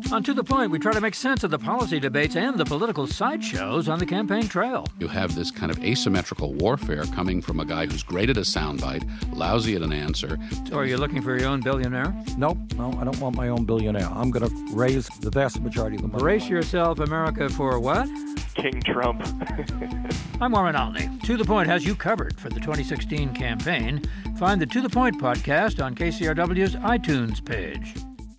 On To The Point, we try to make sense of the policy debates and the political sideshows on the campaign trail. You have this kind of asymmetrical warfare coming from a guy who's great at a soundbite, lousy at an answer. So are you looking for your own billionaire? No, I don't want my own billionaire. I'm going to raise the vast majority of the money. Brace yourself, America, for what? King Trump. I'm Warren Olney. To The Point has you covered for the 2016 campaign. Find the To The Point podcast on KCRW's iTunes page.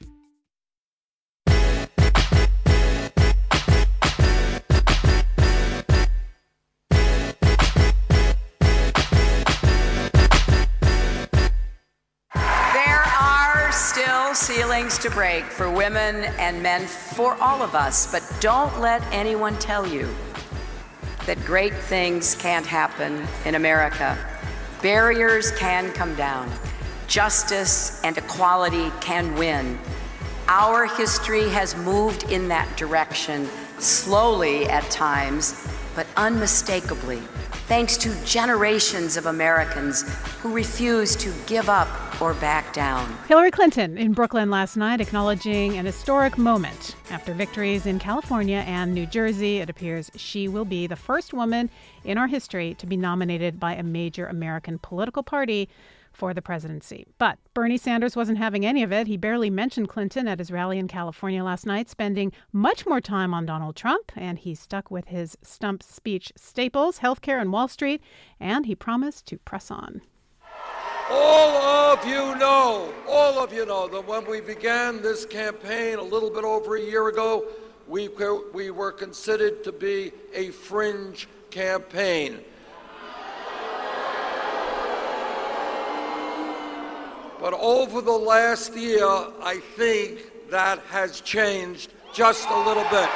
Ceilings to break for women and men, for all of us, but don't let anyone tell you that great things can't happen in America. Barriers can come down. Justice and equality can win. Our history has moved in that direction, slowly at times, but unmistakably, thanks to generations of Americans who refuse to give up or back down. Hillary Clinton in Brooklyn last night acknowledging an historic moment. After victories in California and New Jersey, it appears she will be the first woman in our history to be nominated by a major American political party for the presidency. But Bernie Sanders wasn't having any of it. He barely mentioned Clinton at his rally in California last night, spending much more time on Donald Trump, and he stuck with his stump speech staples, healthcare and Wall Street, and he promised to press on. All of you know that when we began this campaign a little bit over a year ago, we were considered to be a fringe campaign. But over the last year, I think that has changed just a little bit.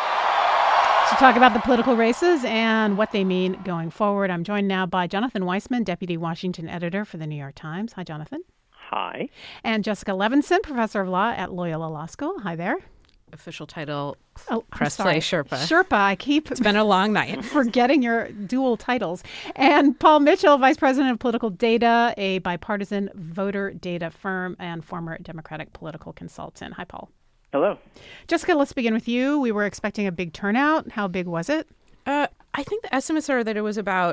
To talk about the political races and what they mean going forward, I'm joined now by Jonathan Weissman, Deputy Washington Editor for The New York Times. Hi, Jonathan. Hi. And Jessica Levinson, Professor of Law at Loyola Law School. Hi there. Official title, Press Play Sherpa. Sherpa, It's been a long night. Forgetting your dual titles. And Paul Mitchell, Vice President of Political Data, a bipartisan voter data firm and former Democratic political consultant. Hi, Paul. Hello. Jessica, let's begin with you. We were expecting a big turnout. How big was it? I think the estimates are that it was about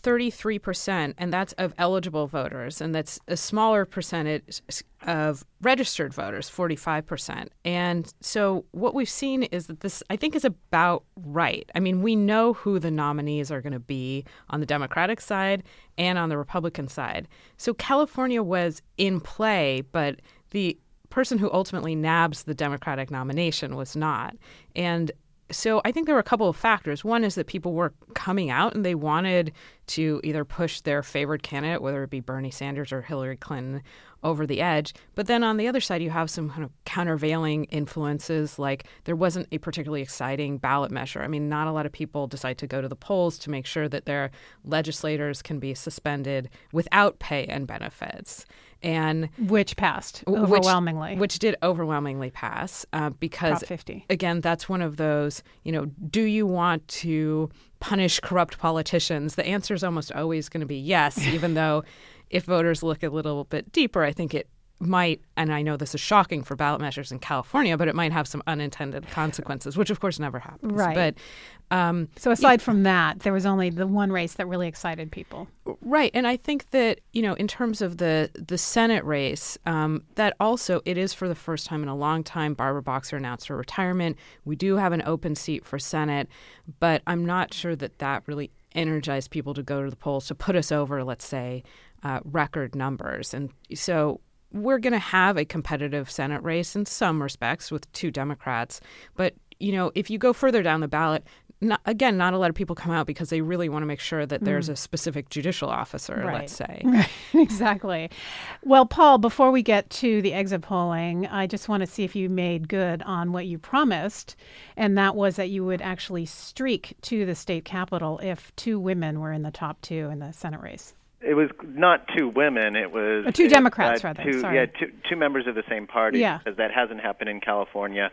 33%, and that's of eligible voters, and that's a smaller percentage of registered voters, 45%. And so what we've seen is that this, I think, is about right. I mean, we know who the nominees are going to be on the Democratic side and on the Republican side. So California was in play, but the person who ultimately nabs the Democratic nomination was not. And so I think there were a couple of factors. One is that people were coming out and they wanted to either push their favorite candidate, whether it be Bernie Sanders or Hillary Clinton, over the edge. But then on the other side, you have some kind of countervailing influences, like there wasn't a particularly exciting ballot measure. I mean, not a lot of people decide to go to the polls to make sure that their legislators can be suspended without pay and benefits. And which passed overwhelmingly. Which did overwhelmingly pass because, Prop 50. Again, that's one of those, do you want to punish corrupt politicians? The answer is almost always going to be yes, even though if voters look a little bit deeper, I think it might, and I know this is shocking for ballot measures in California, but it might have some unintended consequences, which of course never happens. Right. But so aside from that, there was only the one race that really excited people. Right. And I think that, in terms of the Senate race, that also it is for the first time in a long time, Barbara Boxer announced her retirement. We do have an open seat for Senate, but I'm not sure that really energized people to go to the polls to put us over, let's say, record numbers. And so we're going to have a competitive Senate race in some respects with two Democrats. But, if you go further down the ballot, not a lot of people come out because they really want to make sure that there's a specific judicial officer, right. Let's say. Right, exactly. Well, Paul, before we get to the exit polling, I just want to see if you made good on what you promised, and that was that you would actually streak to the state capitol if two women were in the top two in the Senate race. It was not two women. It was two Democrats, rather. Two members of the same party. Yeah. Because that hasn't happened in California.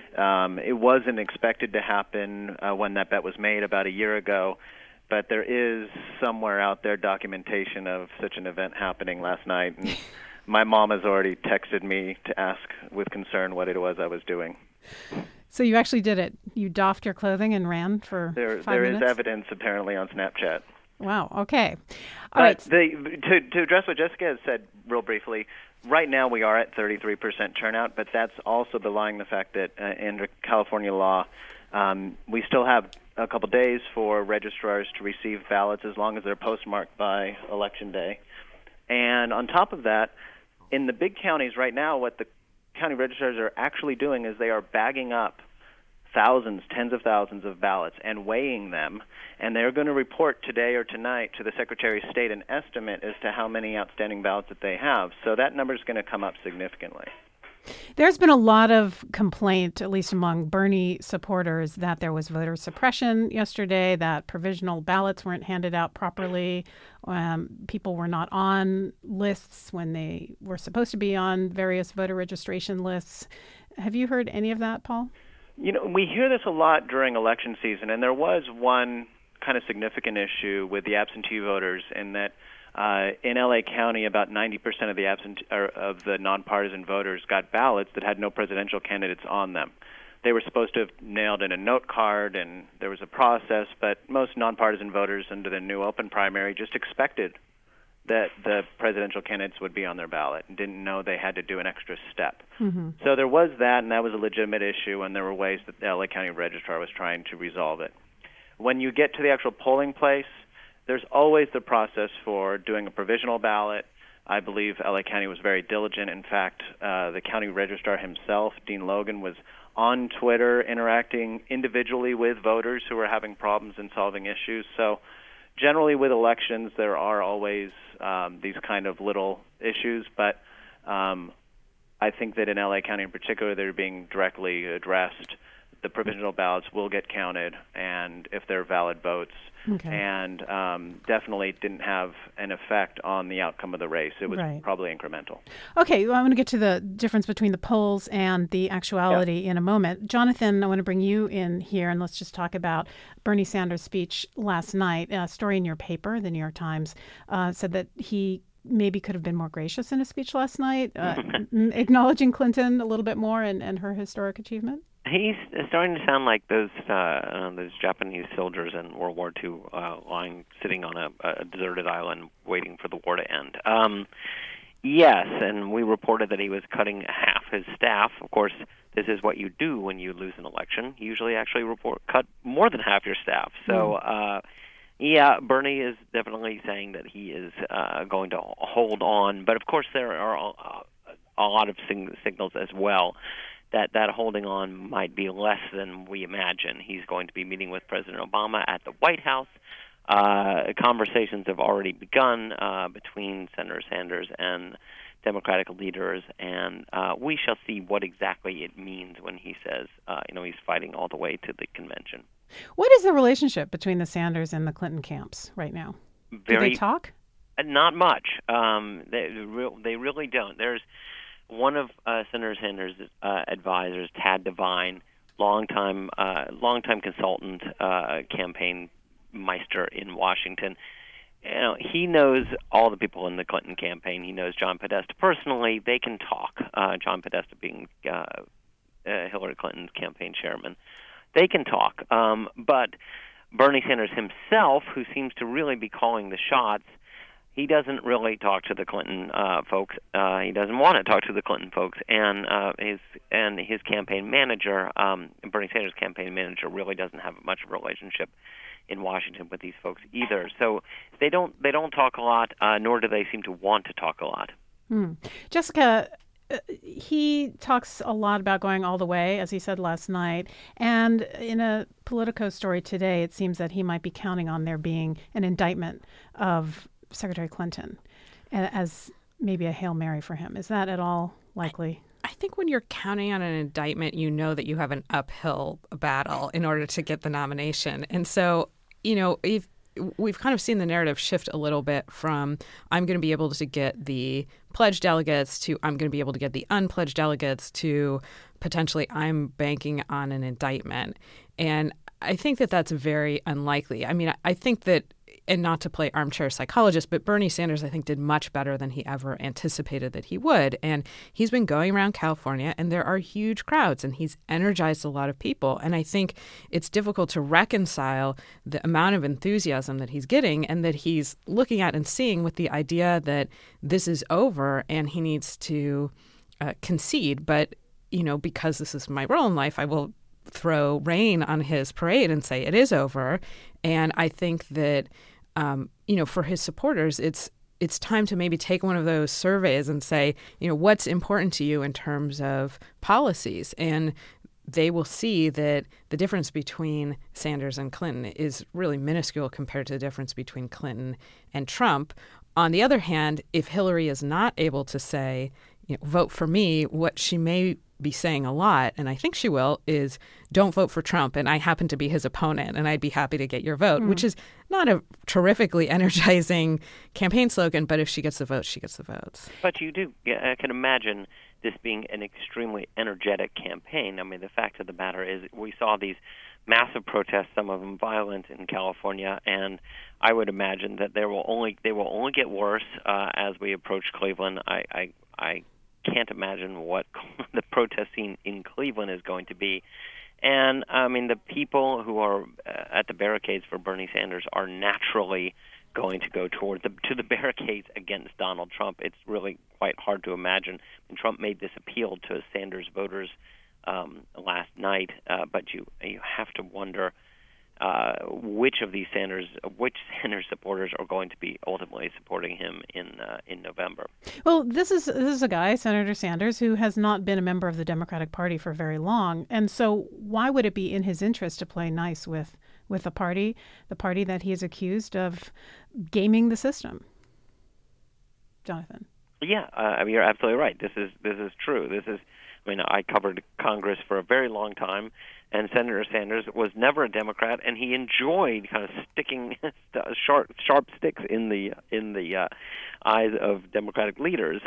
It wasn't expected to happen when that bet was made about a year ago, but there is somewhere out there documentation of such an event happening last night. And my mom has already texted me to ask with concern what it was I was doing. So you actually did it. You doffed your clothing and ran for 5 minutes? There is evidence, apparently, on Snapchat. Wow, okay. All right. To address what Jessica has said real briefly, right now we are at 33% turnout, but that's also belying the fact that under California law, we still have a couple days for registrars to receive ballots as long as they're postmarked by Election Day. And on top of that, in the big counties right now, what the county registrars are actually doing is they are bagging up thousands, tens of thousands of ballots and weighing them, and they're going to report today or tonight to the Secretary of State an estimate as to how many outstanding ballots that they have. So that number is going to come up significantly. There's been a lot of complaint, at least among Bernie supporters, that there was voter suppression yesterday, that provisional ballots weren't handed out properly, people were not on lists when they were supposed to be on various voter registration lists. Have you heard any of that, Paul? You know, we hear this a lot during election season, and there was one kind of significant issue with the absentee voters in that in L.A. County, about 90% of the nonpartisan voters got ballots that had no presidential candidates on them. They were supposed to have nailed in a note card, and there was a process, but most nonpartisan voters under the new open primary just expected that the presidential candidates would be on their ballot and didn't know they had to do an extra step. Mm-hmm. So there was that, and that was a legitimate issue, and there were ways that the L.A. County Registrar was trying to resolve it. When you get to the actual polling place, there's always the process for doing a provisional ballot. I believe L.A. County was very diligent. In fact, the county registrar himself, Dean Logan, was on Twitter interacting individually with voters who were having problems in solving issues. So generally with elections, there are always these kind of little issues, but I think that in L.A. County in particular, they're being directly addressed. The provisional ballots will get counted, and if they're valid votes, and definitely didn't have an effect on the outcome of the race. It was probably incremental. Okay, well, I'm going to get to the difference between the polls and the actuality in a moment. Jonathan, I want to bring you in here, and let's just talk about Bernie Sanders' speech last night. A story in your paper, the New York Times, said that he maybe could have been more gracious in his speech last night, acknowledging Clinton a little bit more and her historic achievement. He's starting to sound like those Japanese soldiers in World War II sitting on a deserted island waiting for the war to end. Yes, and we reported that he was cutting half his staff. Of course, this is what you do when you lose an election. You usually actually cut more than half your staff. So, Bernie is definitely saying that he is going to hold on. But, of course, there are a lot of signals as well that holding on might be less than we imagine. He's going to be meeting with President Obama at the White House. Conversations have already begun between Senator Sanders and Democratic leaders, and we shall see what exactly it means when he says, he's fighting all the way to the convention. What is the relationship between the Sanders and the Clinton camps right now? Do they talk? Not much. They really don't. There's one of Senator Sanders' advisors, Tad Devine, longtime consultant, campaign meister in Washington. He knows all the people in the Clinton campaign. He knows John Podesta personally. They can talk. John Podesta being Hillary Clinton's campaign chairman. They can talk. But Bernie Sanders himself, who seems to really be calling the shots, he doesn't really talk to the Clinton folks. He doesn't want to talk to the Clinton folks, and his campaign manager, Bernie Sanders' campaign manager, really doesn't have much of a relationship in Washington with these folks either. So they don't talk a lot, nor do they seem to want to talk a lot. Jessica, he talks a lot about going all the way, as he said last night. And in a Politico story today, it seems that he might be counting on there being an indictment of Secretary Clinton as maybe a Hail Mary for him. Is that at all likely? I think when you're counting on an indictment, you know that you have an uphill battle in order to get the nomination. And so, if we've kind of seen the narrative shift a little bit from I'm going to be able to get the pledged delegates to I'm going to be able to get the unpledged delegates to potentially I'm banking on an indictment. And I think that that's very unlikely. I mean, I think that, and not to play armchair psychologist, but Bernie Sanders, I think, did much better than he ever anticipated that he would. And he's been going around California, and there are huge crowds, and he's energized a lot of people. And I think it's difficult to reconcile the amount of enthusiasm that he's getting and that he's looking at and seeing with the idea that this is over and he needs to concede. But, because this is my role in life, I will throw rain on his parade and say it is over. And I think that for his supporters, it's time to maybe take one of those surveys and say, what's important to you in terms of policies? And they will see that the difference between Sanders and Clinton is really minuscule compared to the difference between Clinton and Trump. On the other hand, if Hillary is not able to say, vote for me, what she may be saying a lot, and I think she will, is don't vote for Trump, and I happen to be his opponent, and I'd be happy to get your vote, which is not a terrifically energizing campaign slogan, but if she gets the votes, she gets the votes. But you do, I can imagine this being an extremely energetic campaign. I mean, the fact of the matter is we saw these massive protests, some of them violent in California, and I would imagine that they will only get worse as we approach Cleveland. I can't imagine what the protest scene in Cleveland is going to be. And, I mean, the people who are at the barricades for Bernie Sanders are naturally going to go to the barricades against Donald Trump. It's really quite hard to imagine. And Trump made this appeal to Sanders voters last night, but you have to wonder which Sanders supporters are going to be ultimately supporting him in November. Well, this is a guy, Senator Sanders, who has not been a member of the Democratic Party for very long, and so why would it be in his interest to play nice with the party that he is accused of gaming the system? Jonathan. Yeah, I mean, you're absolutely right. This is true. I covered Congress for a very long time, and Senator Sanders was never a Democrat, and he enjoyed kind of sticking sharp sticks in the eyes of Democratic leaders.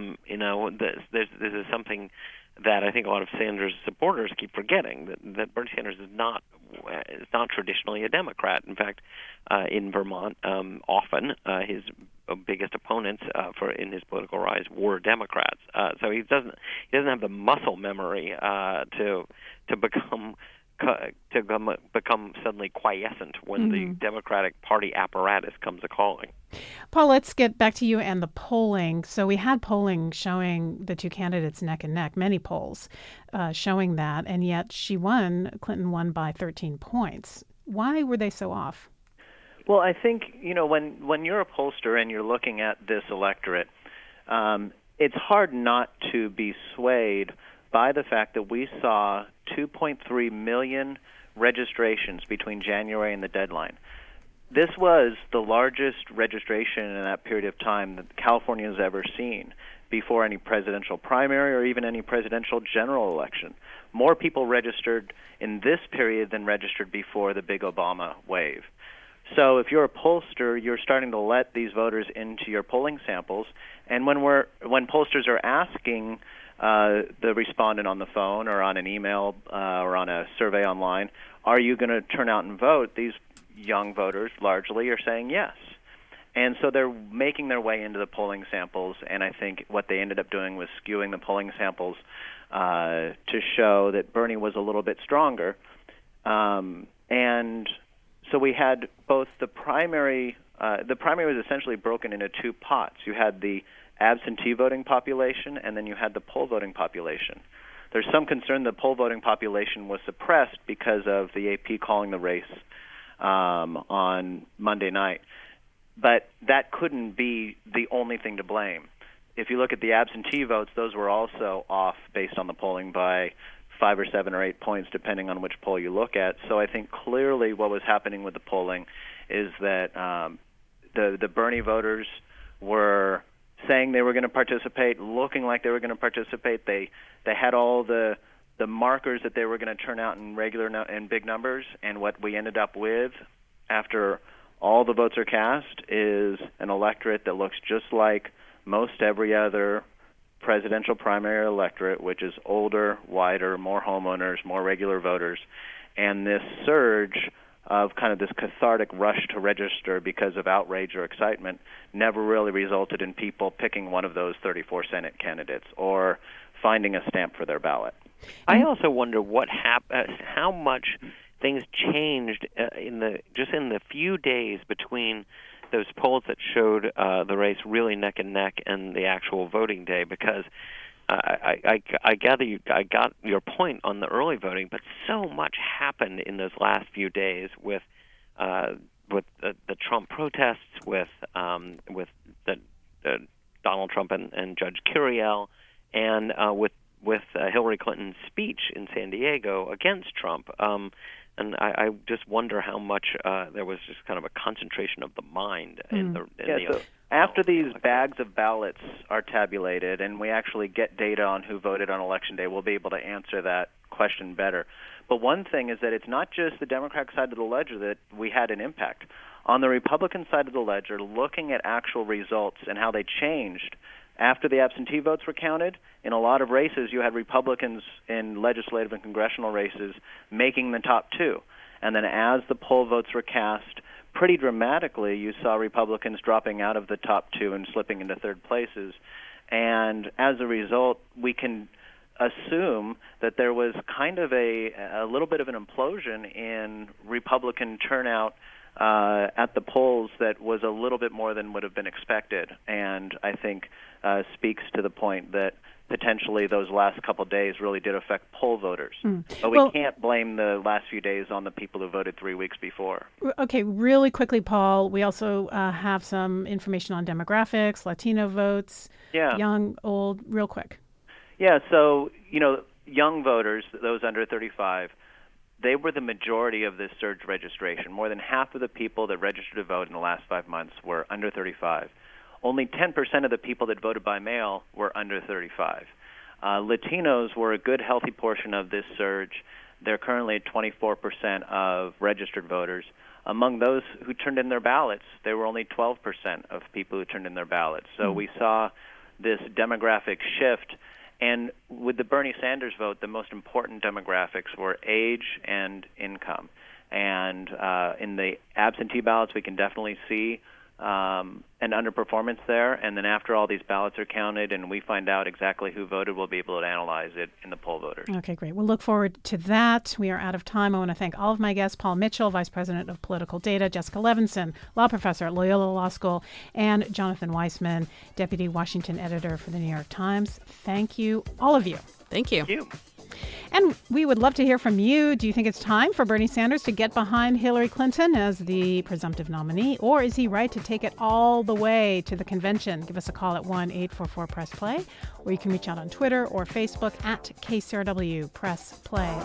This is something that I think a lot of Sanders supporters keep forgetting, that Bernie Sanders is not traditionally a Democrat. In fact, in Vermont, often his biggest opponents in his political rise were Democrats. So he doesn't have the muscle memory to become suddenly quiescent when the Democratic Party apparatus comes a-calling. Paul, let's get back to you and the polling. So we had polling showing the two candidates neck and neck, many polls showing that, and yet Clinton won by 13 points. Why were they so off? Well, I think, when you're a pollster and you're looking at this electorate, it's hard not to be swayed by the fact that we saw 2.3 million registrations between January and the deadline. This was the largest registration in that period of time that California has ever seen before any presidential primary or even any presidential general election. More people registered in this period than registered before the big Obama wave. So if you're a pollster, you're starting to let these voters into your polling samples. And when pollsters are asking the respondent on the phone or on an email or on a survey online, are you going to turn out and vote? These young voters largely are saying yes. And so they're making their way into the polling samples, and I think what they ended up doing was skewing the polling samples to show that Bernie was a little bit stronger. And so we had both the primary was essentially broken into two pots. You had the absentee voting population, and then you had the poll voting population. There's some concern the poll voting population was suppressed because of the AP calling the race on Monday night. But that couldn't be the only thing to blame. If you look at the absentee votes, those were also off based on the polling by 5 or 7 or 8 points, depending on which poll you look at. So I think clearly what was happening with the polling is that the Bernie voters were saying they were going to participate, looking like they were going to participate. They had all the markers that they were going to turn out in big numbers, and what we ended up with after all the votes are cast is an electorate that looks just like most every other presidential primary electorate, which is older, whiter, more homeowners, more regular voters, and this surge of kind of this cathartic rush to register because of outrage or excitement never really resulted in people picking one of those 34 Senate candidates or finding a stamp for their ballot. I also wonder how much things changed in the few days between those polls that showed the race really neck and neck and the actual voting day, because I got your point on the early voting, but so much happened in those last few days with the Trump protests, with the Donald Trump and Judge Curiel, and with Hillary Clinton's speech in San Diego against Trump. And I just wonder how much there was just kind of a concentration of the mind after these bags of ballots are tabulated and we actually get data on who voted on Election Day, we'll be able to answer that question better. But one thing is that it's not just the Democratic side of the ledger that we had an impact. On the Republican side of the ledger, looking at actual results and how they changed after the absentee votes were counted, in a lot of races you had Republicans in legislative and congressional races making the top two. And then as the poll votes were cast, pretty dramatically you saw Republicans dropping out of the top two and slipping into third places. And as a result, we can assume that there was kind of a little bit of an implosion in Republican turnout at the polls that was a little bit more than would have been expected, and I think speaks to the point that potentially those last couple of days really did affect poll voters. But we can't blame the last few days on the people who voted 3 weeks before. Okay, really quickly, Paul, we also have some information on demographics, Latino votes, young, old, real quick. Yeah, so, young voters, those under 35, they were the majority of this surge registration. More than half of the people that registered to vote in the last 5 months were under 35. Only 10% of the people that voted by mail were under 35. Latinos were a good, healthy portion of this surge. They're currently at 24% of registered voters. Among those who turned in their ballots, there were only 12% of people who turned in their ballots. So we saw this demographic shift. And with the Bernie Sanders vote, the most important demographics were age and income. And in the absentee ballots, we can definitely see an underperformance there. And then after all these ballots are counted and we find out exactly who voted, we'll be able to analyze it in the poll voters. Okay, great. We'll look forward to that. We are out of time. I want to thank all of my guests, Paul Mitchell, Vice President of Political Data, Jessica Levinson, law professor at Loyola Law School, and Jonathan Weissman, Deputy Washington Editor for the New York Times. Thank you, all of you. Thank you. Thank you. And we would love to hear from you. Do you think it's time for Bernie Sanders to get behind Hillary Clinton as the presumptive nominee, or is he right to take it all the way to the convention? Give us a call at 1-844-PRESS-PLAY, or you can reach out on Twitter or Facebook at KCRW Press Play.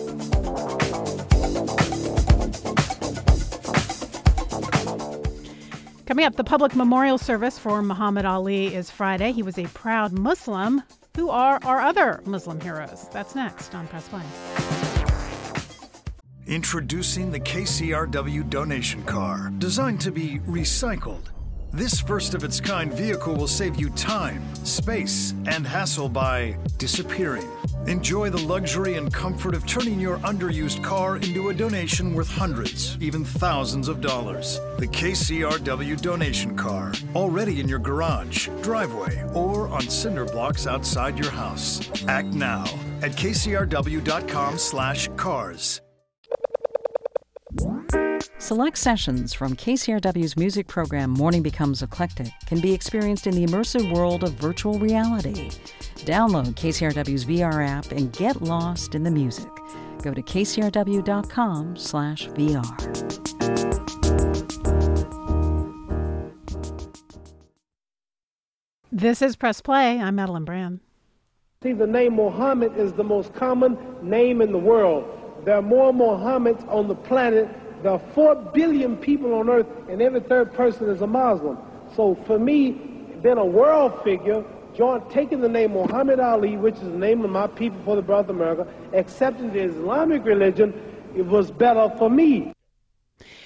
Coming up, the public memorial service for Muhammad Ali is Friday. He was a proud Muslim. Who are our other Muslim heroes? That's next on Press Play. Introducing the KCRW donation car, designed to be recycled. This first-of-its-kind vehicle will save you time, space, and hassle by disappearing. Enjoy the luxury and comfort of turning your underused car into a donation worth hundreds, even thousands of dollars. The KCRW donation car, already in your garage, driveway, or on cinder blocks outside your house. Act now at kcrw.com/cars. Select sessions from KCRW's music program Morning Becomes Eclectic can be experienced in the immersive world of virtual reality. Download KCRW's VR app and get lost in the music. Go to kcrw.com/VR. This is Press Play. I'm Madeline Brand. See, the name Mohammed is the most common name in the world. There are more Mohammeds on the planet. There are 4 billion people on earth, and every third person is a Muslim. So for me, being a world figure, taking the name Muhammad Ali, which is the name of my people for the birth of America, accepting the Islamic religion, it was better for me.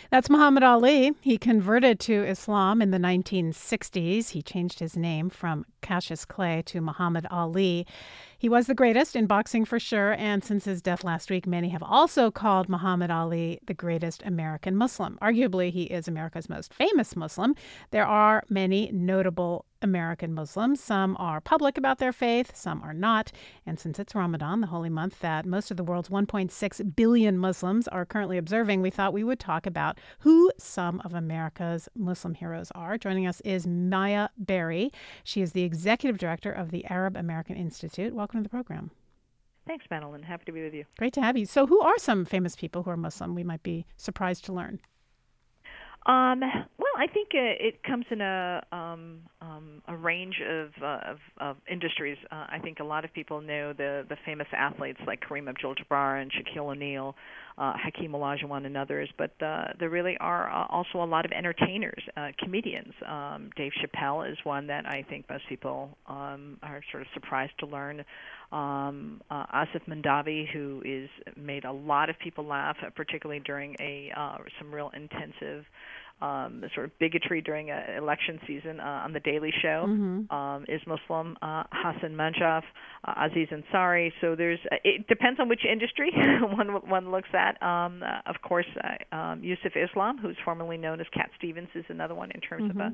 That's Muhammad Ali. He converted to Islam in the 1960s. He changed his name from Cassius Clay to Muhammad Ali. He was the greatest in boxing for sure, and since his death last week, many have also called Muhammad Ali the greatest American Muslim. Arguably, he is America's most famous Muslim. There are many notable American Muslims. Some are public about their faith, some are not. And since it's Ramadan, the holy month that most of the world's 1.6 billion Muslims are currently observing, we thought we would talk about who some of America's Muslim heroes are. Joining us is Maya Berry. She is the executive director of the Arab American Institute. Welcome to the program. Thanks, Madeline. Happy to be with you. Great to have you. So who are some famous people who are Muslim? We might be surprised to learn. Well, I think it comes in a range of industries. I think a lot of people know the famous athletes like Kareem Abdul-Jabbar and Shaquille O'Neal, Hakeem Olajuwon, and others. But there really are also a lot of entertainers, comedians. Dave Chappelle is one that I think most people are sort of surprised to learn. Asif Mandavi, who is made a lot of people laugh, particularly during some real intensive sort of bigotry during election season on The Daily Show, is Muslim. Hassan Manjaf, Aziz Ansari. So it depends on which industry one looks at. Of course, Yusuf Islam, who's formerly known as Cat Stevens, is another one in terms of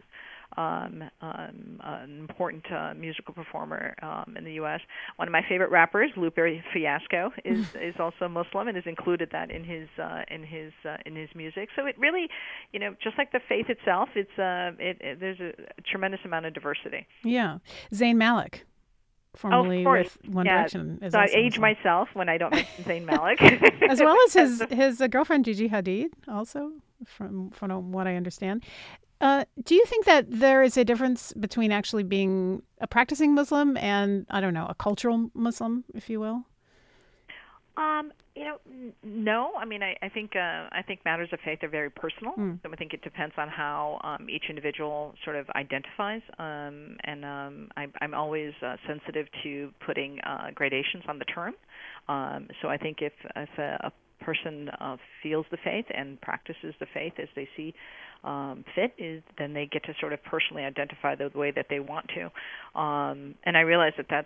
an important musical performer in the U.S. One of my favorite rappers, Lupe Fiasco, is also Muslim and has included that in his music. So it really, just like the faith itself, there's a tremendous amount of diversity. Yeah, Zayn Malik, formerly with One Direction. So I age myself when I don't mention Zayn Malik, as well as his girlfriend Gigi Hadid, also from what I understand. Do you think that there is a difference between actually being a practicing Muslim and, I don't know, a cultural Muslim, if you will? No. I mean, I think matters of faith are very personal. So I think it depends on how each individual sort of identifies. And I'm always sensitive to putting gradations on the term. So I think if a person feels the faith and practices the faith as they see fit, then they get to sort of personally identify the way that they want to. And I realize that's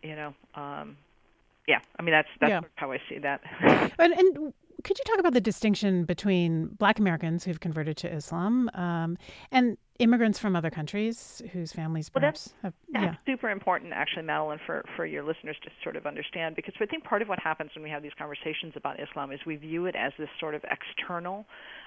that's how I see that. And could you talk about the distinction between Black Americans who've converted to Islam and immigrants from other countries whose families perhaps have... That's super important, actually, Madeline, for your listeners to sort of understand, because I think part of what happens when we have these conversations about Islam is we view it as this sort of external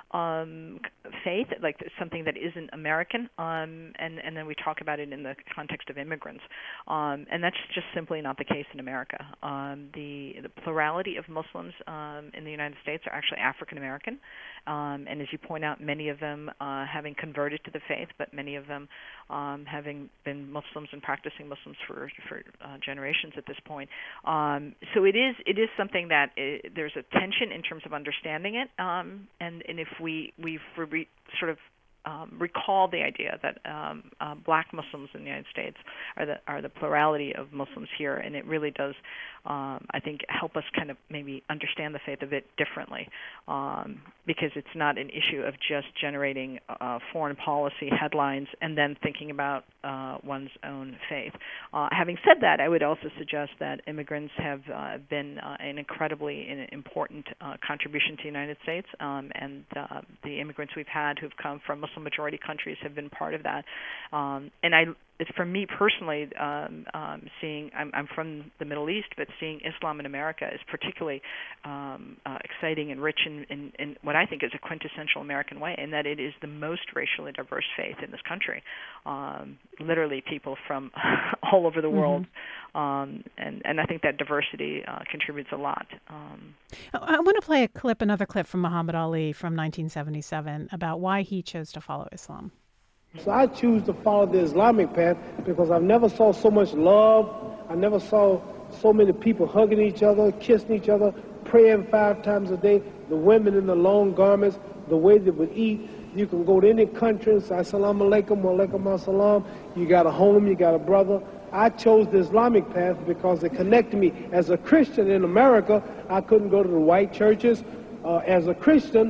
faith, like something that isn't American, and then we talk about it in the context of immigrants, and that's just simply not the case in America. The plurality of Muslims in the United States are actually African American, and as you point out, many of them having converted to the faith, but many of them having been Muslims and practicing Muslims for generations at this point. So it is something that there's a tension in terms of understanding it, and if we sort of recall the idea that Black Muslims in the United States are the plurality of Muslims here, and it really does, I think, help us kind of maybe understand the faith a bit differently, because it's not an issue of just generating foreign policy headlines and then thinking about one's own faith. Having said that, I would also suggest that immigrants have been an incredibly important contribution to the United States, and the immigrants we've had who've come from Muslim-majority countries have been part of that. And for me personally, seeing I'm from the Middle East, but seeing Islam in America is particularly exciting and rich in what I think is a quintessential American way, in that it is the most racially diverse faith in this country. Literally people from all over the world, and I think that diversity contributes a lot. I want to play another clip from Muhammad Ali from 1977 about why he chose to follow Islam. So I choose to follow the Islamic path because I've never saw so much love. I never saw so many people hugging each other, kissing each other, praying 5 times a day, the women in the long garments, the way they would eat. You can go to any country and say, Assalamu alaikum, wa alaikum assalam. You got a home, you got a brother. I chose the Islamic path because it connected me. As a Christian in America, I couldn't go to the white churches. As a Christian,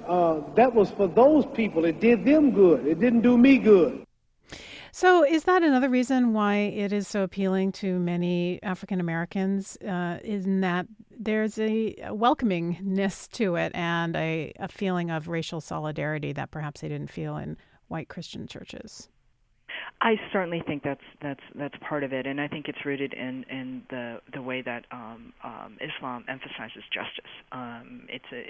that was for those people. It did them good. It didn't do me good. So is that another reason why it is so appealing to many African Americans, in that there's a welcomingness to it and a feeling of racial solidarity that perhaps they didn't feel in white Christian churches? I certainly think that's part of it, and I think it's rooted in the way that Islam emphasizes justice.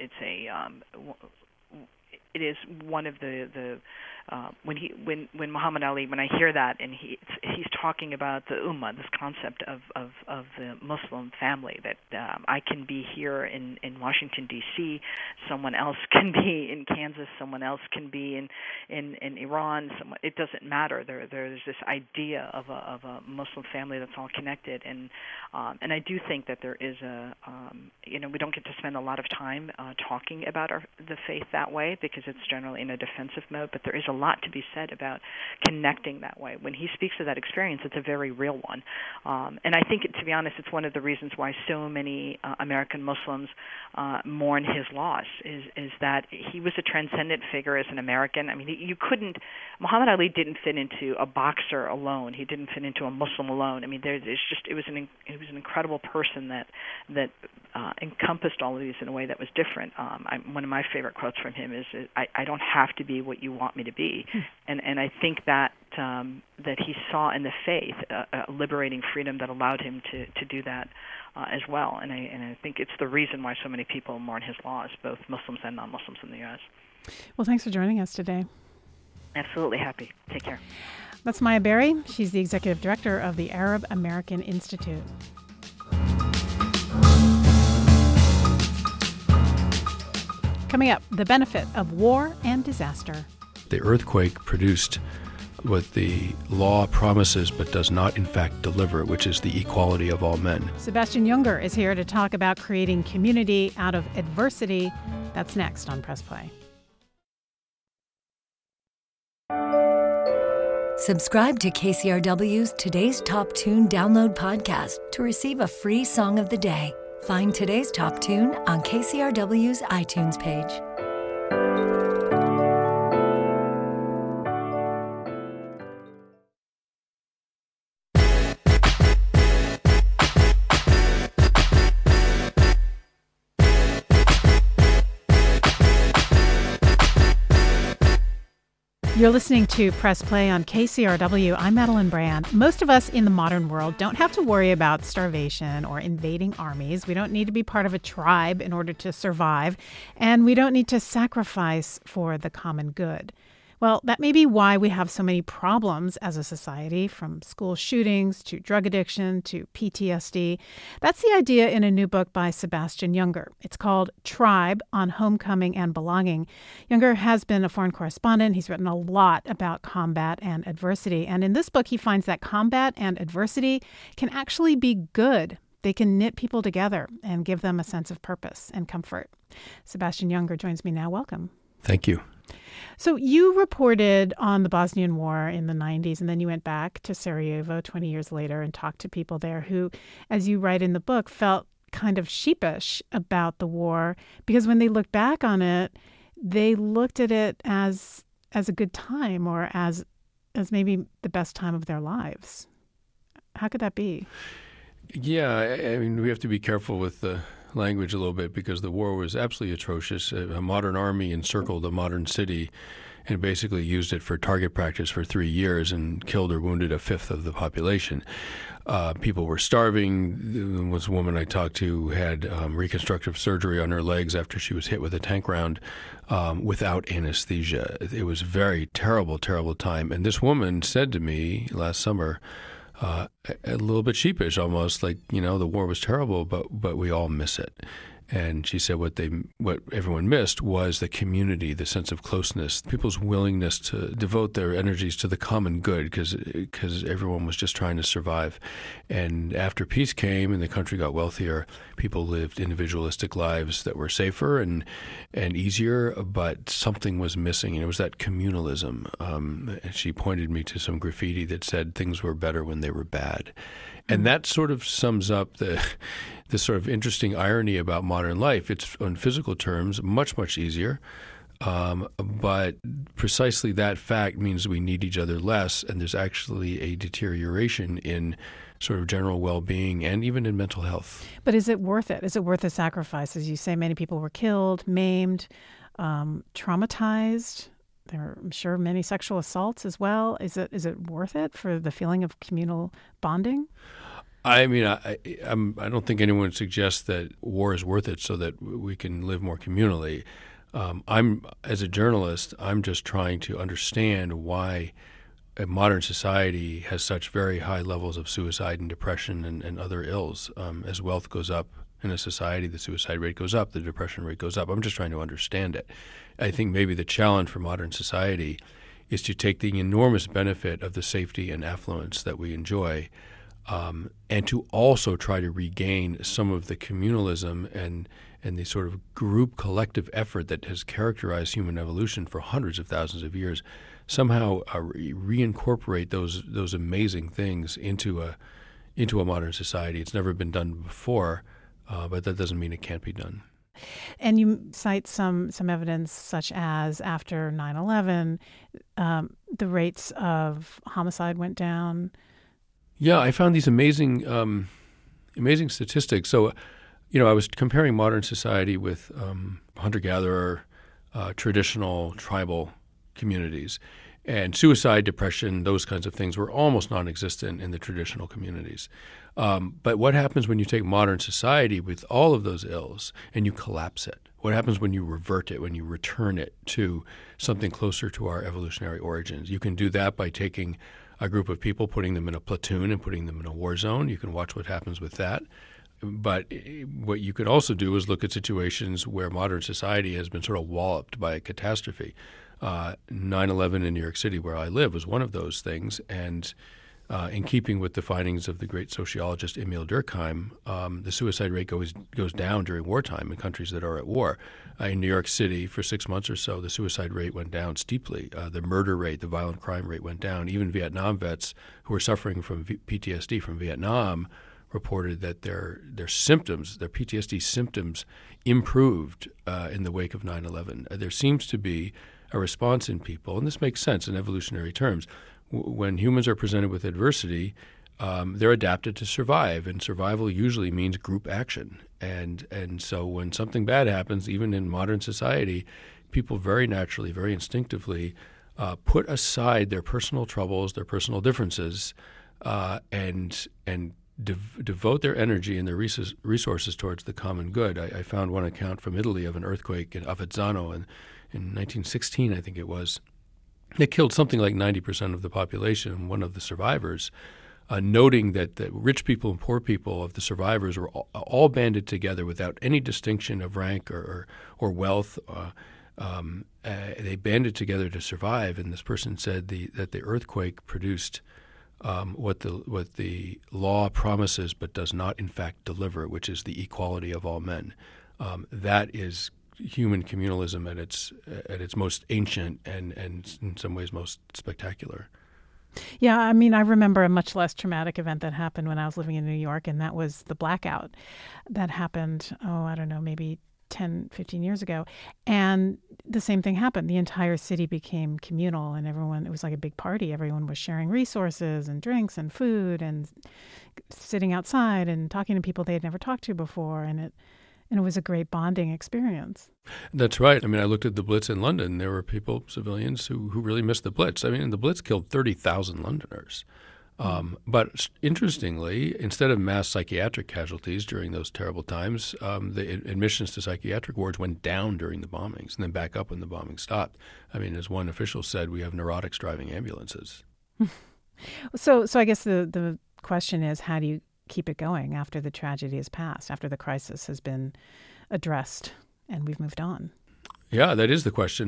It is one of the when Muhammad Ali, when I hear that, and he's talking about the ummah, this concept of the Muslim family, that I can be here in Washington D.C., someone else can be in Kansas, someone else can be in Iran. It doesn't matter. There's this idea of a Muslim family that's all connected, and I do think that there is we don't get to spend a lot of time talking about the faith that way because it's generally in a defensive mode, but there is a lot to be said about connecting that way. When he speaks of that experience, it's a very real one. And I think, to be honest, it's one of the reasons why so many American Muslims mourn his loss, is that he was a transcendent figure as an American. I mean, Muhammad Ali didn't fit into a boxer alone. He didn't fit into a Muslim alone. I mean, it was an incredible person that encompassed all of these in a way that was different. One of my favorite quotes from him is, I don't have to be what you want me to be. And I think that he saw in the faith a liberating freedom that allowed him to do that as well. And I think it's the reason why so many people mourn his loss, both Muslims and non-Muslims in the U.S. Well, thanks for joining us today. Absolutely happy. Take care. That's Maya Berry. She's the executive director of the Arab American Institute. Coming up, the benefit of war and disaster. The earthquake produced what the law promises but does not in fact deliver, which is the equality of all men. Sebastian Junger is here to talk about creating community out of adversity. That's next on Press Play. Subscribe to KCRW's Today's Top Tune download podcast to receive a free song of the day. Find today's top tune on KCRW's iTunes page. You're listening to Press Play on KCRW. I'm Madeline Brand. Most of us in the modern world don't have to worry about starvation or invading armies. We don't need to be part of a tribe in order to survive, and we don't need to sacrifice for the common good. Well, that may be why we have so many problems as a society, from school shootings to drug addiction to PTSD. That's the idea in a new book by Sebastian Junger. It's called Tribe: On Homecoming and Belonging. Junger has been a foreign correspondent. He's written a lot about combat and adversity. And in this book, he finds that combat and adversity can actually be good. They can knit people together and give them a sense of purpose and comfort. Sebastian Junger joins me now. Welcome. Thank you. So you reported on the Bosnian War in the 90s, and then you went back to Sarajevo 20 years later and talked to people there who, as you write in the book, felt kind of sheepish about the war because when they looked back on it, they looked at it as a good time or as maybe the best time of their lives. How could that be? Yeah, I mean, we have to be careful with the language a little bit because the war was absolutely atrocious. A modern army encircled a modern city and basically used it for target practice for 3 years and killed or wounded a fifth of the population. People were starving. There was a woman I talked to who had reconstructive surgery on her legs after she was hit with a tank round without anesthesia. It was a very terrible, terrible time. And this woman said to me last summer, a little bit sheepish almost, like, the war was terrible, but we all miss it. And she said what everyone missed was the community, the sense of closeness, people's willingness to devote their energies to the common good because everyone was just trying to survive. And after peace came and the country got wealthier, people lived individualistic lives that were safer and easier, but something was missing, and it was that communalism. And she pointed me to some graffiti that said things were better when they were bad. And that sort of sums up the sort of interesting irony about modern life. It's, on physical terms, much, much easier. But precisely that fact means we need each other less, and there's actually a deterioration in sort of general well-being and even in mental health. But is it worth it? Is it worth the sacrifice? As you say, many people were killed, maimed, traumatized. There are, I'm sure, many sexual assaults as well. Is it worth it for the feeling of communal bonding? I mean, I don't think anyone suggests that war is worth it so that we can live more communally. As a journalist, I'm just trying to understand why a modern society has such very high levels of suicide and depression and other ills. As wealth goes up in a society, the suicide rate goes up, the depression rate goes up. I'm just trying to understand it. I think maybe the challenge for modern society is to take the enormous benefit of the safety and affluence that we enjoy, and to also try to regain some of the communalism and the sort of group collective effort that has characterized human evolution for hundreds of thousands of years, somehow reincorporate those amazing things into a modern society. It's never been done before, but that doesn't mean it can't be done. And you cite some evidence such as after 9/11, the rates of homicide went down. Yeah, I found these amazing statistics. So, I was comparing modern society with hunter-gatherer, traditional tribal communities. And suicide, depression, those kinds of things were almost non-existent in the traditional communities. But what happens when you take modern society with all of those ills and you collapse it? What happens when you revert it, when you return it to something closer to our evolutionary origins? You can do that by taking a group of people, putting them in a platoon and putting them in a war zone. You can watch what happens with that. But what you could also do is look at situations where modern society has been sort of walloped by a catastrophe. 9/11 in New York City, where I live, was one of those things. And in keeping with the findings of the great sociologist Emil Durkheim, the suicide rate goes down during wartime in countries that are at war. In New York City, for 6 months or so, the suicide rate went down steeply. The murder rate, the violent crime rate went down. Even Vietnam vets who were suffering from PTSD from Vietnam reported that their symptoms, their PTSD symptoms, improved in the wake of 9/11. There seems to be a response in people, and this makes sense in evolutionary terms. When humans are presented with adversity, they're adapted to survive, and survival usually means group action. And so when something bad happens, even in modern society, people very naturally, very instinctively put aside their personal troubles, their personal differences, and devote their energy and their resources towards the common good. I found one account from Italy of an earthquake in Avezzano in 1916, I think it was. It killed something like 90% of the population. One of the survivors, noting that the rich people and poor people of the survivors were all banded together without any distinction of rank or wealth. They banded together to survive, and this person said that the earthquake produced what the law promises but does not in fact deliver, which is the equality of all men. That is human communalism at its most ancient and in some ways most spectacular. Yeah, I mean, I remember a much less traumatic event that happened when I was living in New York, and that was the blackout that happened, I don't know, maybe 10, 15 years ago. And the same thing happened. The entire city became communal, and it was like a big party. Everyone was sharing resources and drinks and food and sitting outside and talking to people they had never talked to before. And it was a great bonding experience. That's right. I mean, I looked at the Blitz in London. There were people, civilians, who really missed the Blitz. I mean, the Blitz killed 30,000 Londoners. But interestingly, instead of mass psychiatric casualties during those terrible times, the admissions to psychiatric wards went down during the bombings and then back up when the bombing stopped. I mean, as one official said, we have neurotics driving ambulances. So I guess the question is, how do you keep it going after the tragedy has passed, after the crisis has been addressed and we've moved on? Yeah, that is the question.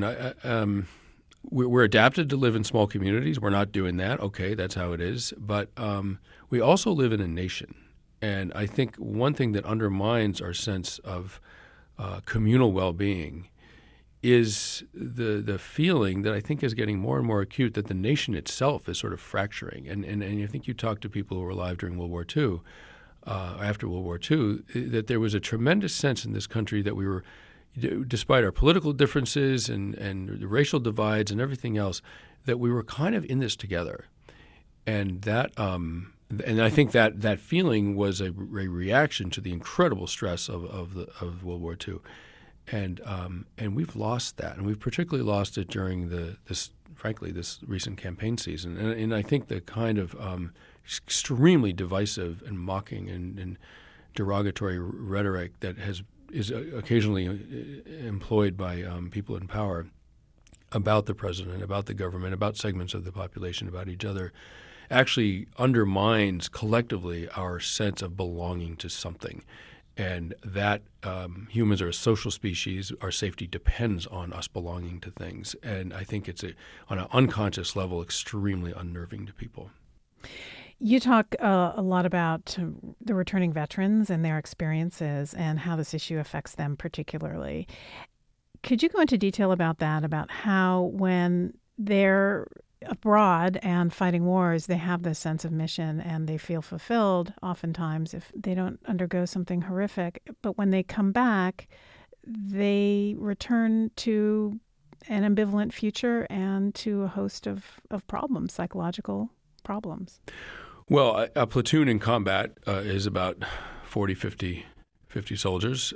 We're adapted to live in small communities. We're not doing that. Okay, that's how it is. But we also live in a nation. And I think one thing that undermines our sense of communal well-being is the feeling that I think is getting more and more acute that the nation itself is sort of fracturing. And I think you talk to people who were alive during World War II, after World War II, that there was a tremendous sense in this country that we were despite our political differences and the racial divides and everything else, that we were kind of in this together. And that and I think that feeling was a reaction to the incredible stress of World War II. And we've lost that, and we've particularly lost it during this recent campaign season. And I think the kind of extremely divisive and mocking and derogatory rhetoric that is occasionally employed by people in power about the president, about the government, about segments of the population, about each other, actually undermines collectively our sense of belonging to something. And that humans are a social species. Our safety depends on us belonging to things. And I think it's, on an unconscious level, extremely unnerving to people. You talk a lot about the returning veterans and their experiences and how this issue affects them particularly. Could you go into detail about that, about how when they're abroad and fighting wars, they have this sense of mission and they feel fulfilled oftentimes if they don't undergo something horrific. But when they come back, they return to an ambivalent future and to a host of problems, psychological problems. Well, a platoon in combat is about 40, 50 soldiers.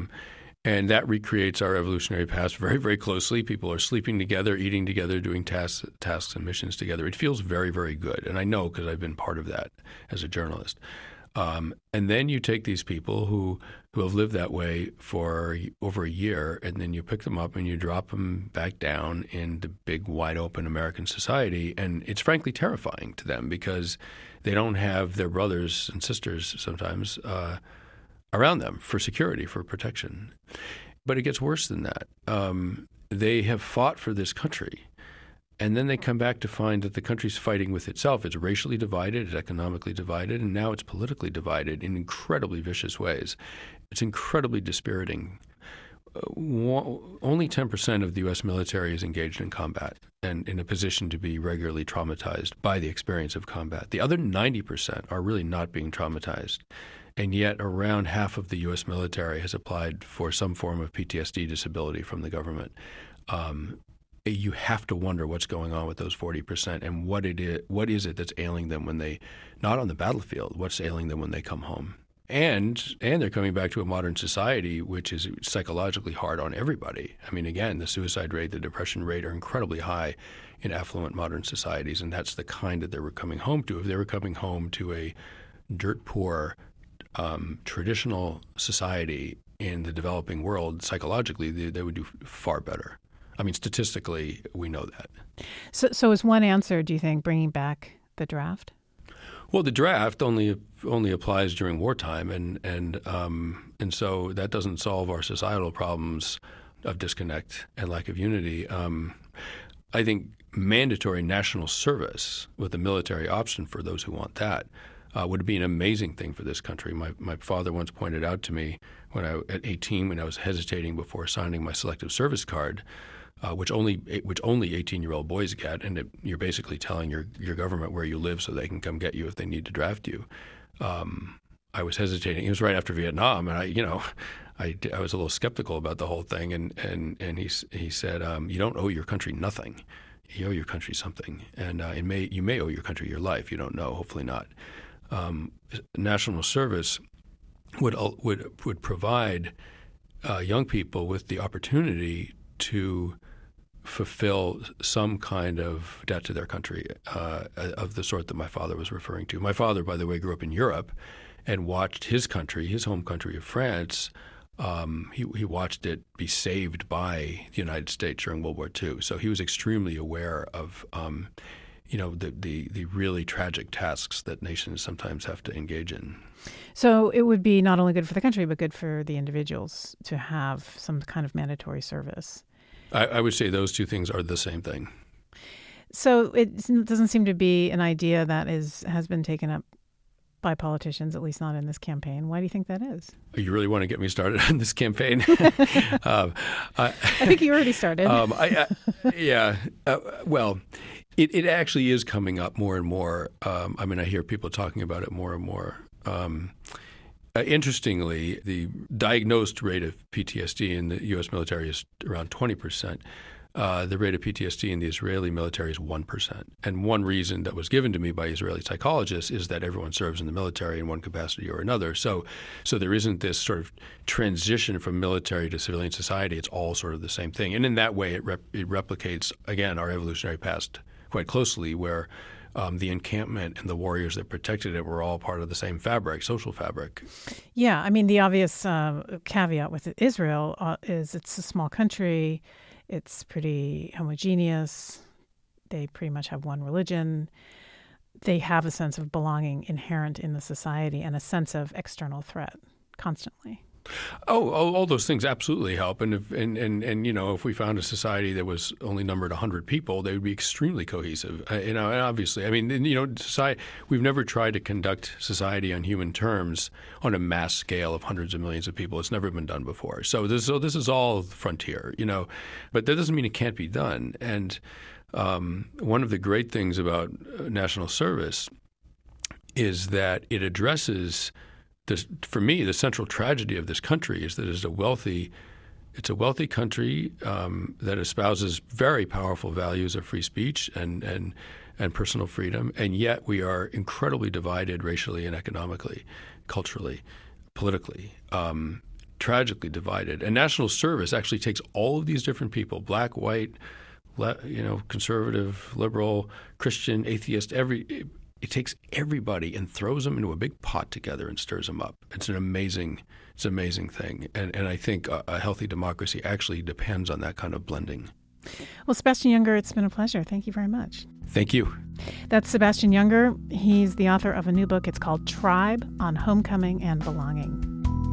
And that recreates our evolutionary past very, very closely. People are sleeping together, eating together, doing tasks and missions together. It feels very, very good. And I know because I've been part of that as a journalist. And then you take these people who have lived that way for over a year, and then you pick them up and you drop them back down in the big, wide-open American society. And it's frankly terrifying to them because they don't have their brothers and sisters sometimes around them for security, for protection. But it gets worse than that. They have fought for this country, and then they come back to find that the country's fighting with itself. It's racially divided, it's economically divided, and now it's politically divided in incredibly vicious ways. It's incredibly dispiriting. Only 10% of the U.S. military is engaged in combat and in a position to be regularly traumatized by the experience of combat. The other 90% are really not being traumatized. And yet around half of the U.S. military has applied for some form of PTSD disability from the government. You have to wonder what's going on with those 40% and what is it that's ailing them when they, not on the battlefield, what's ailing them when they come home. And they're coming back to a modern society which is psychologically hard on everybody. I mean, again, the suicide rate, the depression rate are incredibly high in affluent modern societies, and that's the kind that they were coming home to. If they were coming home to a dirt poor traditional society in the developing world, psychologically, they would do far better. I mean, statistically, we know that. So is one answer, do you think, bringing back the draft? Well, the draft only applies during wartime, and so that doesn't solve our societal problems of disconnect and lack of unity. I think mandatory national service with a military option for those who want that would be an amazing thing for this country. My father once pointed out to me at 18, when I was hesitating before signing my selective service card, which only 18-year-old boys get, and you're basically telling your government where you live so they can come get you if they need to draft you. I was hesitating. It was right after Vietnam, and I was a little skeptical about the whole thing. And he said, "You don't owe your country nothing. You owe your country something, and you may owe your country your life. You don't know. Hopefully not." National service would provide young people with the opportunity to fulfill some kind of debt to their country of the sort that my father was referring to. My father, by the way, grew up in Europe and watched his country, his home country of France. He watched it be saved by the United States during World War II. So he was extremely aware of the really tragic tasks that nations sometimes have to engage in. So it would be not only good for the country, but good for the individuals to have some kind of mandatory service. I would say those two things are the same thing. So it doesn't seem to be an idea that has been taken up by politicians, at least not in this campaign. Why do you think that is? You really want to get me started on this campaign? I think you already started. Well, it actually is coming up more and more. I hear people talking about it more and more. Interestingly, the diagnosed rate of PTSD in the U.S. military is around 20%. The rate of PTSD in the Israeli military is 1%. And one reason that was given to me by Israeli psychologists is that everyone serves in the military in one capacity or another. So there isn't this sort of transition from military to civilian society. It's all sort of the same thing. And in that way, it replicates, again, our evolutionary past quite closely, where the encampment and the warriors that protected it were all part of the same fabric, social fabric. Yeah, I mean, the obvious caveat with Israel is it's a small country. It's pretty homogeneous. They pretty much have one religion. They have a sense of belonging inherent in the society and a sense of external threat constantly. All those things absolutely help. And if we found a society that was only numbered 100 people, they would be extremely cohesive. And obviously, I mean, society. We've never tried to conduct society on human terms on a mass scale of hundreds of millions of people. It's never been done before. So this is all frontier, But that doesn't mean it can't be done. And one of the great things about national service is that it addresses. For me, the central tragedy of this country is that it's a wealthy country that espouses very powerful values of free speech and personal freedom, and yet we are incredibly divided racially and economically, culturally, politically, tragically divided. And national service actually takes all of these different people, black, white, conservative, liberal, Christian, atheist, it takes everybody and throws them into a big pot together and stirs them up. It's an amazing thing. And I think a healthy democracy actually depends on that kind of blending. Well, Sebastian Junger, it's been a pleasure. Thank you very much. Thank you. That's Sebastian Junger. He's the author of a new book. It's called Tribe: On Homecoming and Belonging.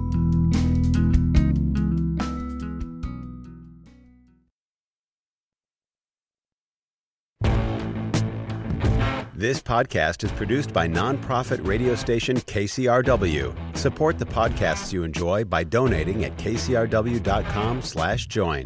This podcast is produced by nonprofit radio station KCRW. Support the podcasts you enjoy by donating at kcrw.com/join.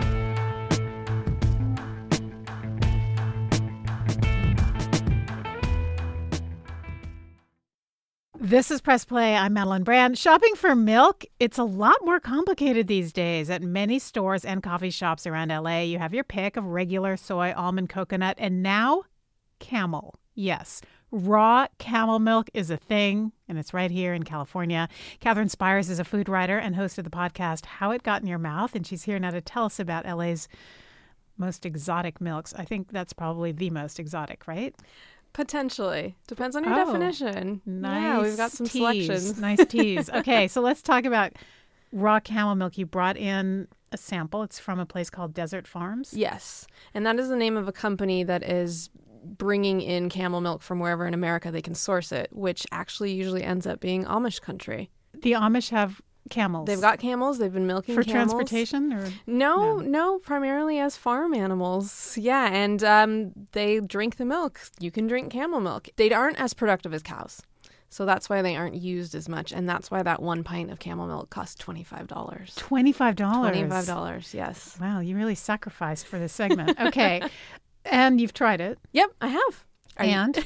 This is Press Play. I'm Madeline Brand. Shopping for milk, it's a lot more complicated these days. At many stores and coffee shops around LA, you have your pick of regular soy, almond, coconut, and now camel. Yes, raw camel milk is a thing, and it's right here in California. Catherine Spires is a food writer and host of the podcast How It Got in Your Mouth, and she's here now to tell us about LA's most exotic milks. I think that's probably the most exotic, right? Potentially. Depends on your definition. Nice. Yeah, we've got some selections. Nice tease. Okay, so let's talk about raw camel milk. You brought in a sample. It's from a place called Desert Farms. Yes, and that is the name of a company that is bringing in camel milk from wherever in America they can source it, which actually usually ends up being Amish country. The Amish have camels. They've got camels. They've been milking for camels. Transportation? Or No, primarily as farm animals. Yeah, and they drink the milk. You can drink camel milk. They aren't as productive as cows. So that's why they aren't used as much. And that's why that 1 pint of camel milk costs $25. $25? $25, yes. Wow, you really sacrificed for this segment. Okay. And you've tried it. Yep, I have. And?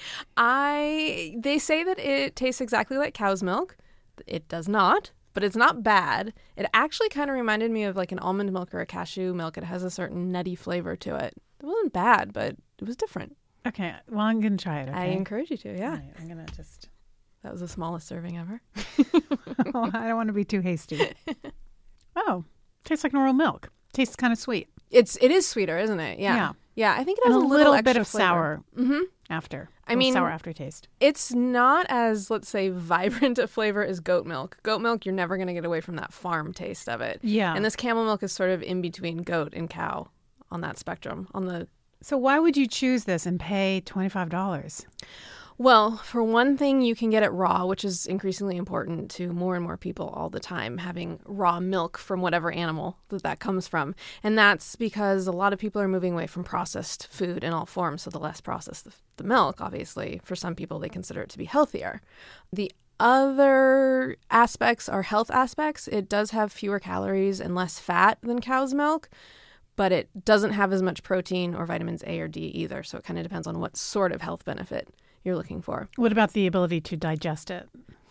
They say that it tastes exactly like cow's milk. It does not, but it's not bad. It actually kind of reminded me of like an almond milk or a cashew milk. It has a certain nutty flavor to it. It wasn't bad, but it was different. Okay, well, I'm going to try it. Okay? I encourage you to, yeah. Right, I'm going to just... That was the smallest serving ever. Oh, I don't want to be too hasty. Oh, tastes like normal milk. Tastes kind of sweet. It is sweeter, isn't it? Yeah. Yeah, I think it has a little bit extra of flavor. Sour after. Sour aftertaste. It's not as, let's say, vibrant a flavor as goat milk. Goat milk, you're never going to get away from that farm taste of it. Yeah. And this camel milk is sort of in between goat and cow on that spectrum. So why would you choose this and pay $25? Well, for one thing, you can get it raw, which is increasingly important to more and more people all the time, having raw milk from whatever animal that comes from. And that's because a lot of people are moving away from processed food in all forms. So the less processed the milk, obviously, for some people, they consider it to be healthier. The other aspects are health aspects. It does have fewer calories and less fat than cow's milk, but it doesn't have as much protein or vitamins A or D either. So it kind of depends on what sort of health benefit you're looking for. What about the ability to digest it?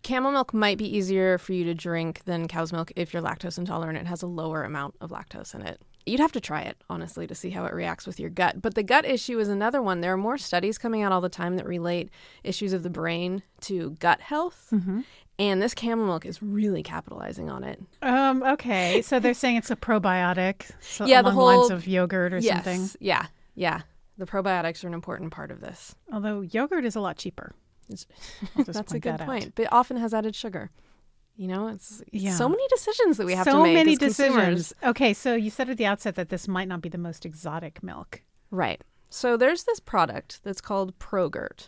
Camel milk might be easier for you to drink than cow's milk if you're lactose intolerant. It has a lower amount of lactose in it. You'd have to try it, honestly, to see how it reacts with your gut. But the gut issue is another one. There are more studies coming out all the time that relate issues of the brain to gut health. Mm-hmm. And this camel milk is really capitalizing on it. Okay, so they're saying it's a probiotic, so yeah, along the whole lines of yogurt or yes, something. Yeah. The probiotics are an important part of this. Although yogurt is a lot cheaper. That's a good point. But it often has added sugar. You know, it's so many decisions that we have to So make many as decisions. consumers. Okay, so you said at the outset that this might not be the most exotic milk. Right. So there's this product that's called ProGurt.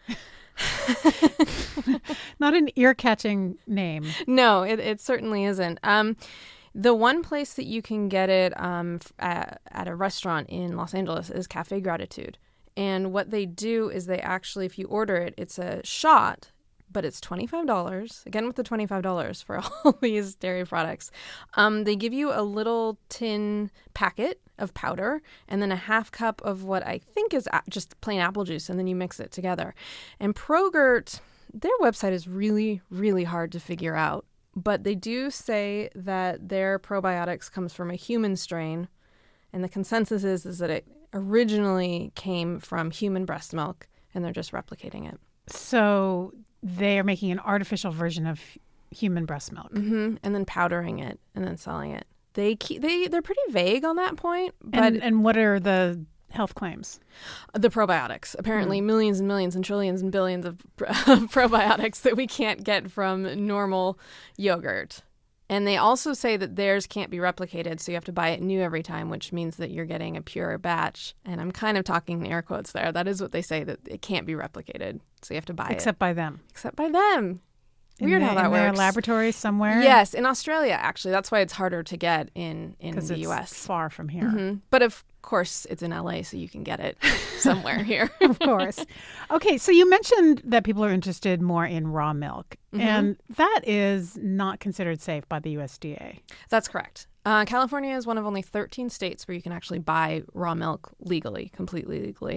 Not an ear-catching name. No, it certainly isn't. The one place that you can get it at a restaurant in Los Angeles is Cafe Gratitude. And what they do is they actually, if you order it, it's a shot, but it's $25. Again, with the $25 for all these dairy products. They give you a little tin packet of powder and then a half cup of what I think is just plain apple juice, and then you mix it together. And ProGurt, their website is really, really hard to figure out. But they do say that their probiotics comes from a human strain, and the consensus is that it originally came from human breast milk, and they're just replicating it. So they are making an artificial version of human breast milk. Mm-hmm. And then powdering it and then selling it. They're pretty vague on that point. But And what are the health claims? The probiotics. Apparently millions and millions and trillions and billions of probiotics that we can't get from normal yogurt. And they also say that theirs can't be replicated, so you have to buy it new every time, which means that you're getting a pure batch. And I'm kind of talking in air quotes there. That is what they say, that it can't be replicated, so you have to buy it. Except by them. Except by them. Weird how that in works. their laboratories somewhere? Yes, in Australia, actually. That's why it's harder to get in the U.S. It's far from here. Mm-hmm. But of course, it's in L.A., so you can get it somewhere here. Of course. Okay, so you mentioned that people are interested more in raw milk, and that is not considered safe by the USDA. That's correct. California is one of only 13 states where you can actually buy raw milk legally, completely legally.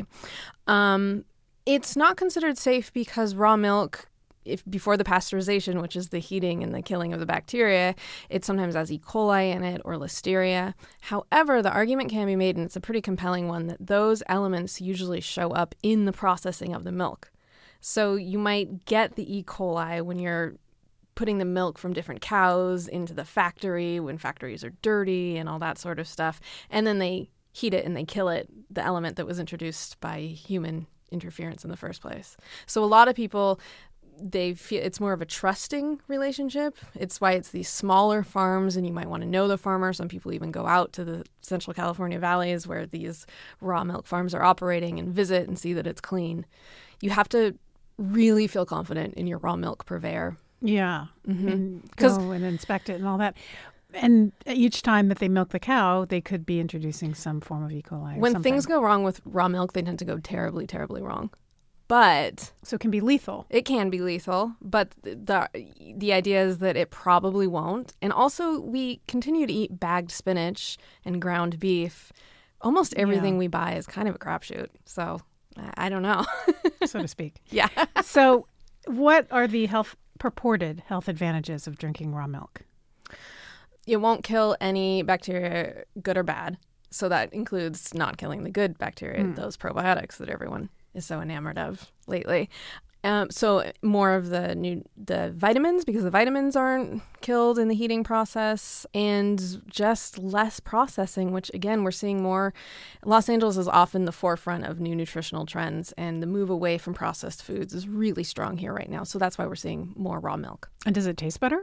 It's not considered safe because raw milk, before the pasteurization, which is the heating and the killing of the bacteria, it sometimes has E. coli in it or listeria. However, the argument can be made, and it's a pretty compelling one, that those elements usually show up in the processing of the milk. So you might get the E. coli when you're putting the milk from different cows into the factory, when factories are dirty and all that sort of stuff. And then they heat it and they kill it, the element that was introduced by human interference in the first place. So a lot of people, they feel it's more of a trusting relationship. It's why it's these smaller farms, and you might want to know the farmer. Some people even go out to the Central California valleys where these raw milk farms are operating and visit and see that it's clean. You have to really feel confident in your raw milk purveyor. Yeah. And go and inspect it and all that. And each time that they milk the cow, they could be introducing some form of E. coli. When things go wrong with raw milk, they tend to go terribly, terribly wrong. But so it can be lethal. It can be lethal, but the idea is that it probably won't. And also, we continue to eat bagged spinach and ground beef. Almost everything we buy is kind of a crapshoot. So I don't know, so to speak. Yeah. So, what are the purported health advantages of drinking raw milk? It won't kill any bacteria, good or bad. So that includes not killing the good bacteria, those probiotics that everyone is so enamored of lately. So more of the vitamins, because the vitamins aren't killed in the heating process, and just less processing, which again, we're seeing more. Los Angeles is often the forefront of new nutritional trends, and the move away from processed foods is really strong here right now. So that's why we're seeing more raw milk. And does it taste better?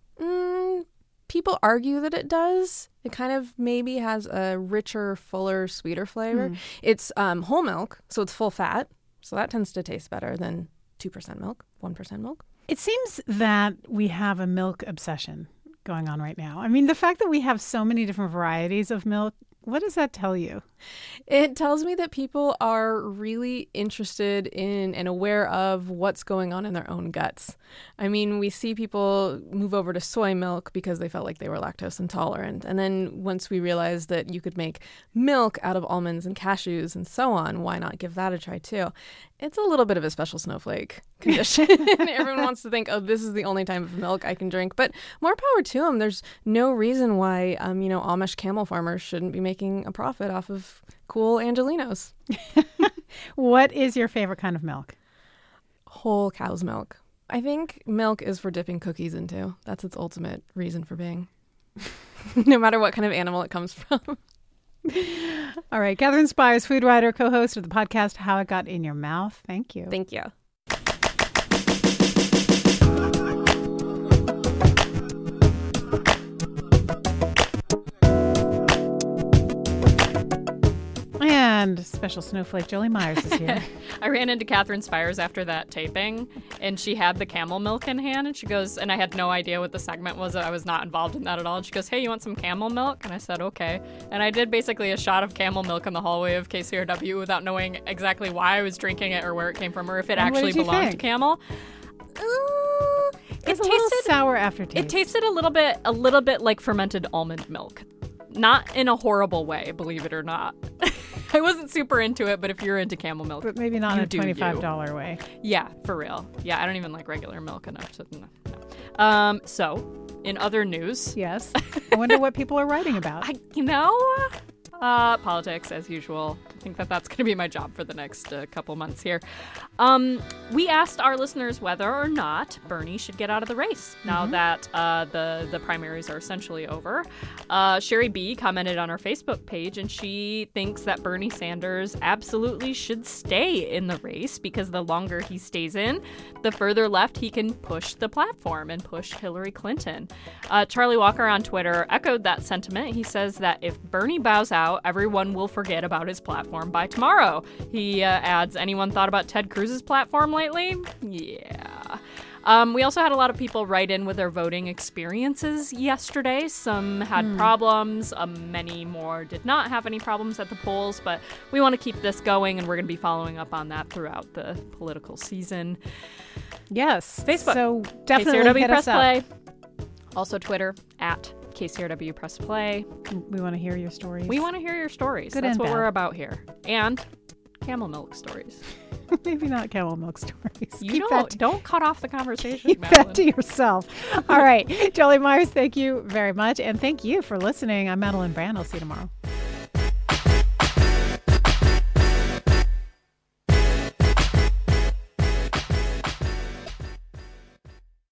People argue that it does. It kind of maybe has a richer, fuller, sweeter flavor. It's whole milk, so it's full fat. So that tends to taste better than 2% milk, 1% milk. It seems that we have a milk obsession going on right now. I mean, the fact that we have so many different varieties of milk What does that tell you? It tells me that people are really interested in and aware of what's going on in their own guts. I mean, we see people move over to soy milk because they felt like they were lactose intolerant. And then once we realized that you could make milk out of almonds and cashews and so on, why not give that a try too? It's a little bit of a special snowflake condition. Everyone wants to think, oh, this is the only type of milk I can drink. But more power to them. There's no reason why, Amish camel farmers shouldn't be making a profit off of cool Angelinos. What is your favorite kind of milk? Whole cow's milk. I think milk is for dipping cookies into. That's its ultimate reason for being. No matter what kind of animal it comes from. All right. Catherine Spires, food writer, co-host of the podcast How It Got in Your Mouth. Thank you. Thank you. And special snowflake Jolie Myers is here. I ran into Catherine Spires after that taping, and she had the camel milk in hand, and she goes, and I had no idea what the segment was. I was not involved in that at all. And she goes, hey, you want some camel milk? And I said, okay. And I did basically a shot of camel milk in the hallway of KCRW without knowing exactly why I was drinking it or where it came from or if it actually belonged to camel. It tasted sour aftertaste. It tasted a little bit like fermented almond milk. Not in a horrible way, believe it or not. I wasn't super into it, but if you're into camel milk, but maybe not in a $25 way. Yeah, for real. Yeah, I don't even like regular milk enough to no. So, in other news, yes, I wonder what people are writing about. Politics as usual. I think that's going to be my job for the next couple months here. We asked our listeners whether or not Bernie should get out of the race now that the primaries are essentially over. Sherry B commented on our Facebook page, and she thinks that Bernie Sanders absolutely should stay in the race because the longer he stays in, the further left he can push the platform and push Hillary Clinton. Charlie Walker on Twitter echoed that sentiment. He says that if Bernie bows out, everyone will forget about his platform by tomorrow. He adds, anyone thought about Ted Cruz's platform lately? Yeah. We also had a lot of people write in with their voting experiences yesterday. Some had problems. Many more did not have any problems at the polls, but we want to keep this going, and we're going to be following up on that throughout the political season. Yes. Facebook. So definitely KCRW hit Press us up. Play. Also Twitter, at KCRW Press Play. We want to hear your stories. We want to hear your stories. Good That's and what bad. we're about here. And camel milk stories. Maybe not camel milk stories. Don't cut off the conversation, Keep Madeline. that to yourself. All right. Jolie Myers, thank you very much. And thank you for listening. I'm Madeline Brand. I'll see you tomorrow.